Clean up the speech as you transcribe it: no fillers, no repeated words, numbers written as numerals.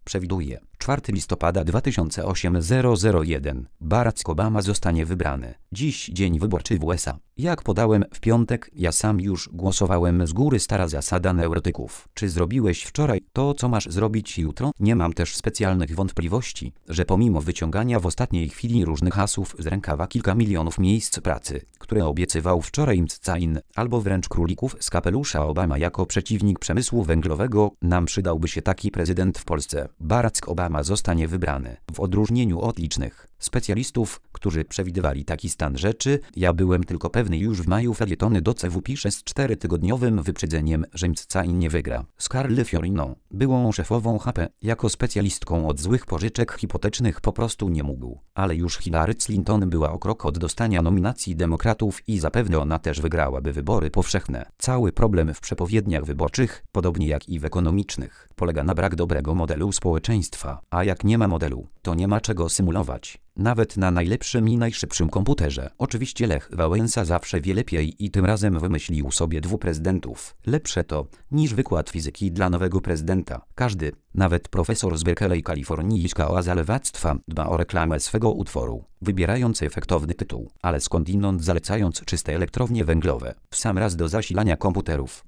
Przewiduje 4 listopada 2001. Barack Obama zostanie wybrany. Dziś dzień wyborczy w USA. Jak podałem w piątek, ja sam już głosowałem z góry, stara zasada neurotyków. Czy zrobiłeś wczoraj to, co masz zrobić jutro? Nie mam też specjalnych wątpliwości, że pomimo wyciągania w ostatniej chwili różnych hasów z rękawa kilka milionów miejsc pracy, które obiecywał wczoraj Mccain, albo wręcz królików z kapelusza Obama jako przeciwnik przemysłu węglowego, nam przydałby się taki prezydent w Polsce. Barack Obama zostanie wybrany. W odróżnieniu od licznych specjalistów, którzy przewidywali taki stan rzeczy, ja byłem tylko pewny już w maju. Felietony do CW pisze z 4-tygodniowym wyprzedzeniem, że Mccain nie wygra. Scarlett Fiorino, byłą szefową HP, jako specjalistką od złych pożyczek hipotecznych po prostu nie mógł. Ale już Hillary Clinton była o krok od dostania nominacji demokratów i zapewne ona też wygrałaby wybory powszechne. Cały problem w przepowiedniach wyborczych, podobnie jak i w ekonomicznych, polega na brak dobrego modelu społeczeństwa, a jak nie ma modelu, to nie ma czego symulować. Nawet na najlepszym i najszybszym komputerze. Oczywiście Lech Wałęsa zawsze wie lepiej i tym razem wymyślił sobie 2 prezydentów. Lepsze to, niż wykład fizyki dla nowego prezydenta. Każdy, nawet profesor z Berkeley kalifornijska oaza lewactwa, dba o reklamę swego utworu, wybierając efektowny tytuł, ale skądinąd zalecając czyste elektrownie węglowe, w sam raz do zasilania komputerów.